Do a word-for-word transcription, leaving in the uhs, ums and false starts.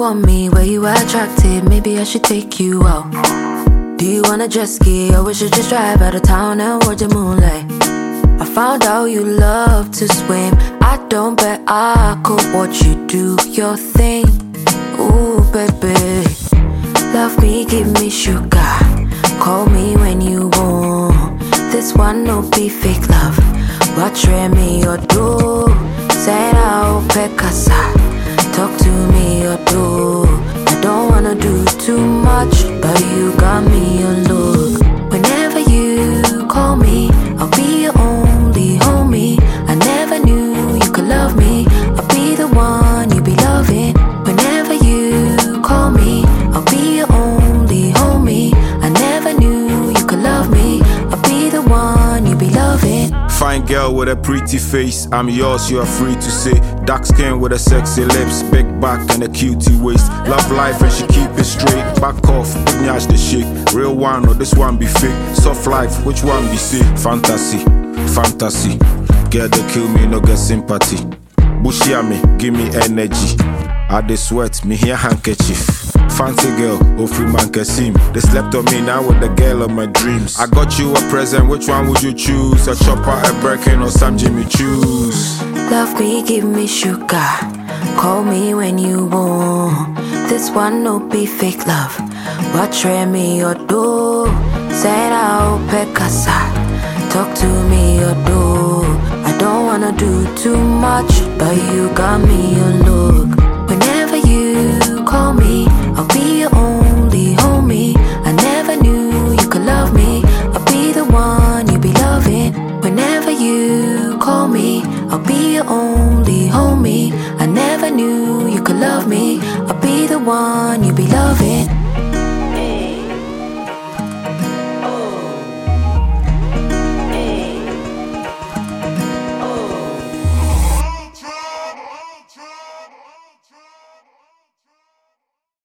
want me? Where you attracted? Maybe I should take you out. Do you wanna jet ski? Or we should just drive out of town and watch the moonlight? I found out you love to swim. I don't bet I could watch you do your thing. Ooh, baby, love me, give me sugar. Call me when you want. This one no be fake love. Watch me or do. Say now, Pekasa. Talk to me or do. I don't wanna do too much, but you got me a look. Whenever you call me, I'll be your only homie. I never knew you could love me. I'll be the one you be loving. Whenever you call me, I'll be your only homie. I never knew you could love me. I'll be the one you be loving. Fine girl with a pretty face, I'm yours, you are free to say. Dark skin with a sexy lips, big back and a cutie waist. Love life and she keep it straight. Back off, big nyash the shake. Real one or this one be fake. Soft life, which one be safe? Fantasy, fantasy. Girl they kill me, no get sympathy. Bushy me, give me energy. I dey sweat, me here handkerchief. Fancy girl, oh free man can see me. They slept on me now with the girl of my dreams. I got you a present, which one would you choose? A chopper, a Birkin, or some Jimmy Choos? Love me, give me sugar. Call me when you want. This one no be fake love. Watch me or do. Say now, Pekasa. Talk to me or do. I don't wanna do too much, but you got me a look. Whenever you call me, I'll be your only homie. I never knew you could love me. I'll be the one you be loving. Whenever you call me, I'll be your only homie. I never knew you could love me. I'll be the one you be loving.